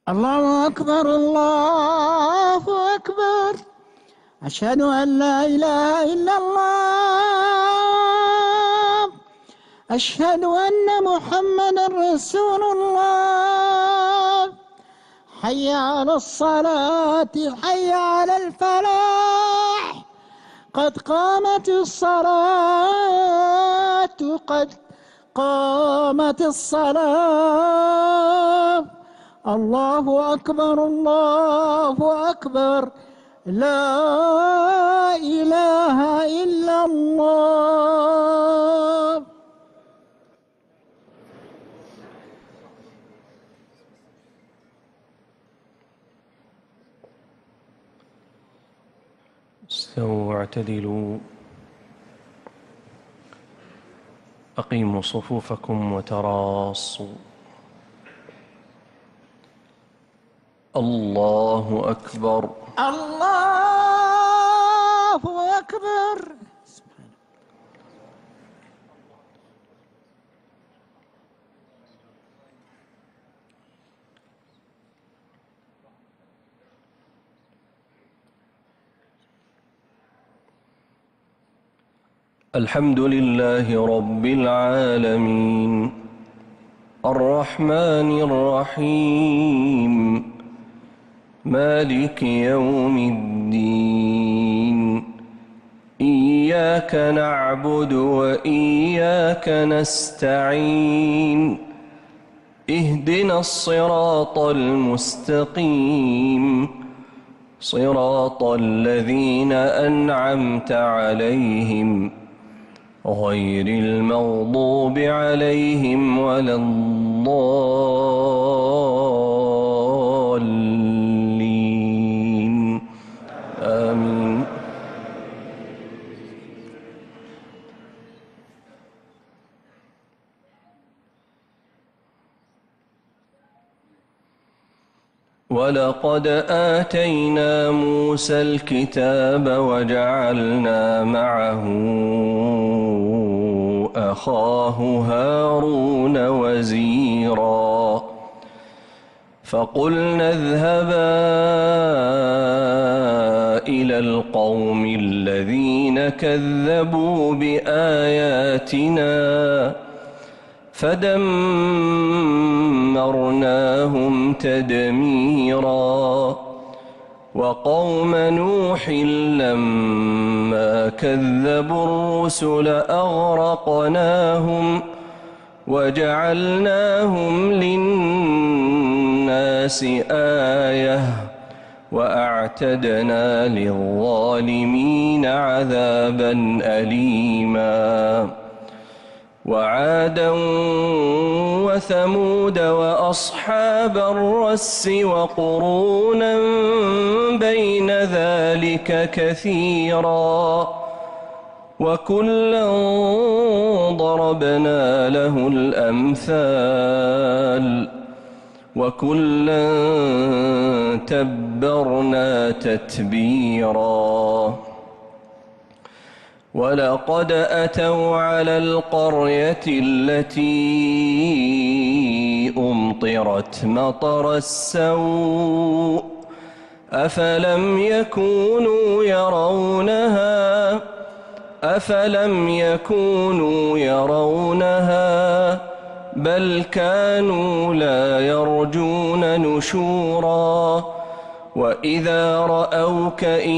الله أكبر الله أكبر. أشهد أن لا إله إلا الله. أشهد أن محمدا رسول الله. حي على الصلاة، حي على الفلاح. قد قامت الصلاة، قد قامت الصلاة. الله أكبر الله أكبر. لا إله إلا الله. استووا واعتدلوا. أقيموا صفوفكم وتراصوا. الله أكبر الله أكبر. الحمد لله رب العالمين الرحمن الرحيم مالك يوم الدين. إياك نعبد وإياك نستعين. اهدنا الصراط المستقيم صراط الذين أنعمت عليهم غير المغضوب عليهم ولا الضالين. آمين. ولقد آتينا موسى الكتاب وجعلنا معه أخاه هارون وزيرا. فقلنا اذهبا إلى القوم الذين كذبوا بآياتنا فدمرناهم تدميرا. وقوم نوح لما كذبوا الرسل أغرقناهم وجعلناهم للناس آية وأعتدنا للظالمين عذابا أليما. وعادا وثمود وأصحاب الرس وقرونا بين ذلك كثيرا وكلا ضربنا له الأمثال وكلا تبرنا تتبيرا. ولقد أتوا على القرية التي أمطرت مطر السوء أفلم يكونوا يرونها بل كانوا لا يرجون نشورا. وإذا رأوك إن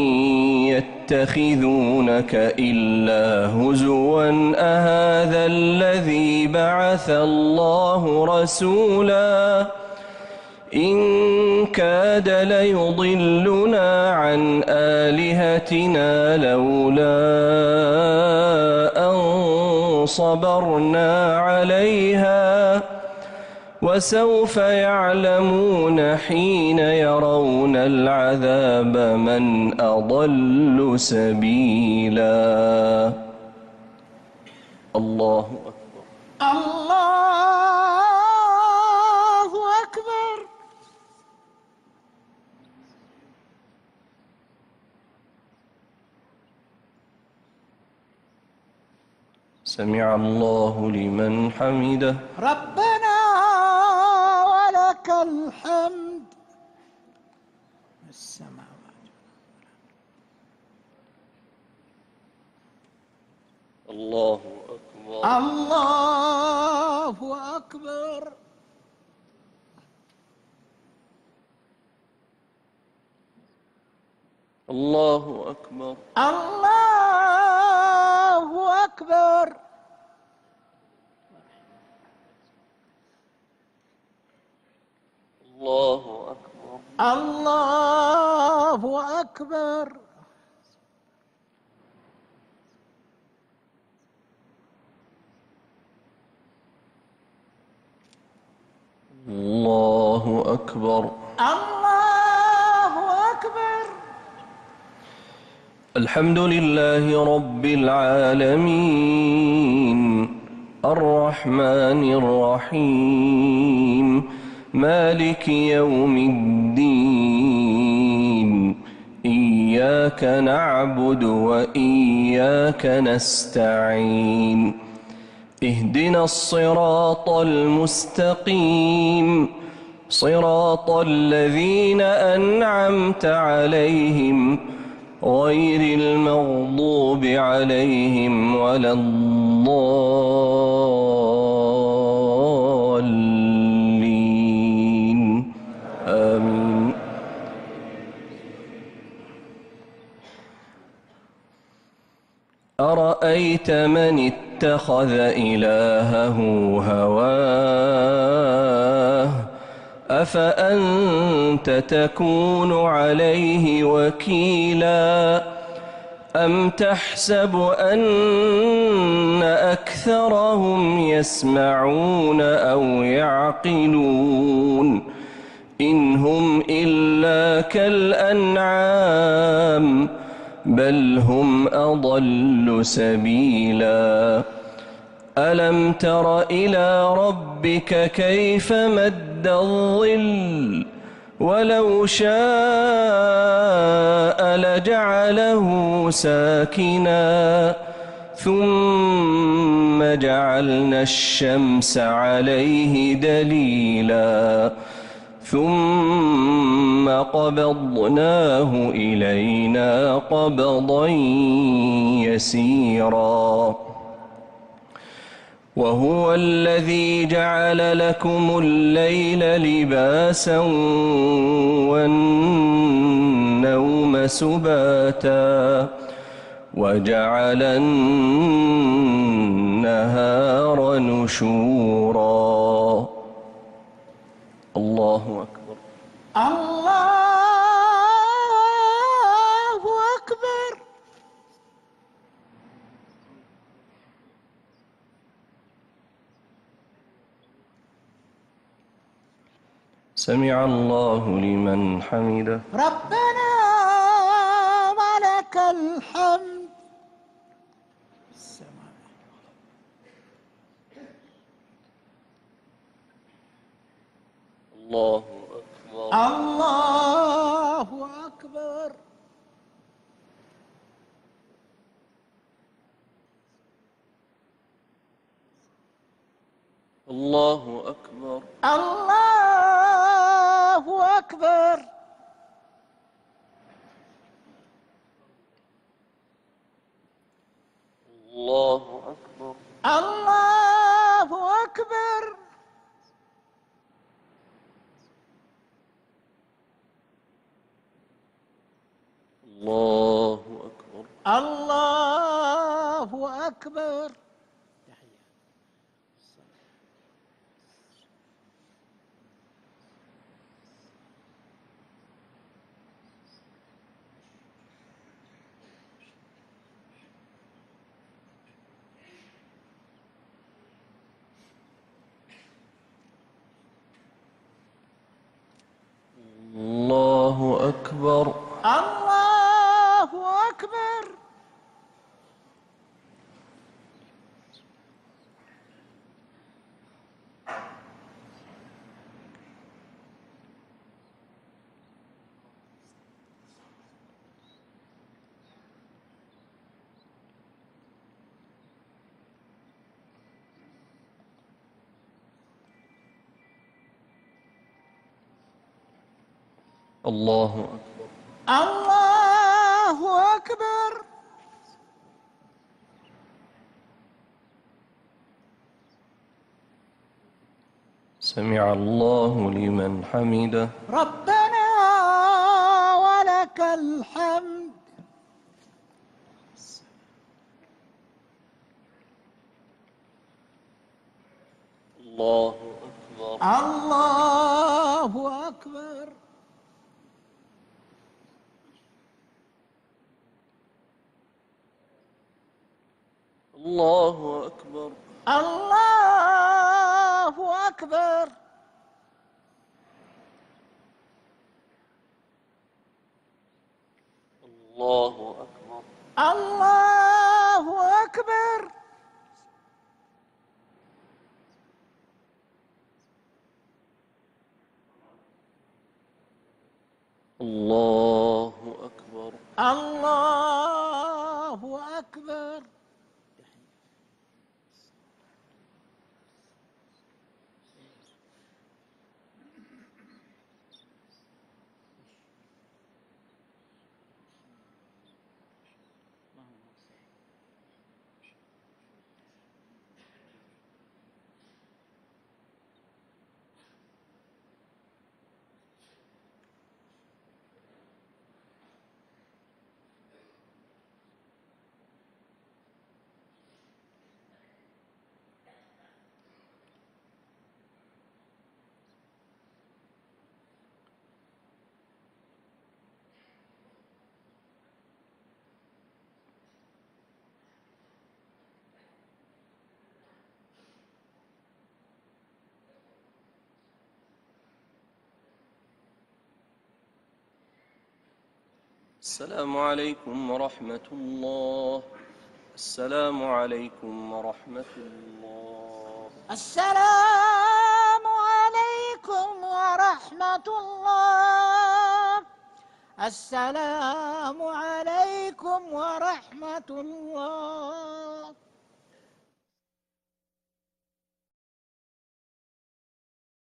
يتخذونك إلا هزوا أهذا الذي بعث الله رسولا إن كاد ليضلنا عن آلهتنا لولا أن صبرنا عليها وسوف يعلمون حين يرون العذاب من أضل سبيلا. الله أكبر الله أكبر. سمع الله لمن حمده. ربنا ولك ولك الحمد. السماوات. الله أكبر. الله أكبر. الله أكبر. الله أكبر. الله أكبر. الله أكبر. الله أكبر. الله أكبر. الحمد لله رب العالمين الرحمن الرحيم مالك يوم الدين إياك نعبد وإياك نستعين اهدنا الصراط المستقيم صراط الذين أنعمت عليهم غير المغضوب عليهم ولا الضالين آمين. أرأيت من اتخذ إلهه هواه أفأنت تكون عليه وكيلا أم تحسب أن أكثرهم يسمعون أو يعقلون إن هم إلا كالأنعام بل هم أضل سبيلا ألم تر إلى ربك كيف مد الظل ولو شاء لجعله ساكنا ثم جعلنا الشمس عليه دليلا ثم قبضناه إلينا قبضا يسيرا وهو الذي جعل لكم الليل لباسا والنوم سباتا وجعل النهار نشورا. الله أكبر. الله أكبر. سمع الله لمن حمده. ربنا ولك الحمد. الله أكبر. الله أكبر. الله أكبر. الله أكبر. الله أكبر. الله أكبر. الله أكبر. الله أكبر. الله أكبر. الله أكبر. الله أكبر. الله أكبر. سمع الله لمن حمده. ربنا ولك الحمد. الله أكبر. الله أكبر. الله أكبر. الله أكبر. الله أكبر. الله أكبر. الله أكبر. الله أكبر. السلام عليكم ورحمة الله. السلام عليكم ورحمة الله. السلام عليكم ورحمة الله. السلام عليكم ورحمة الله.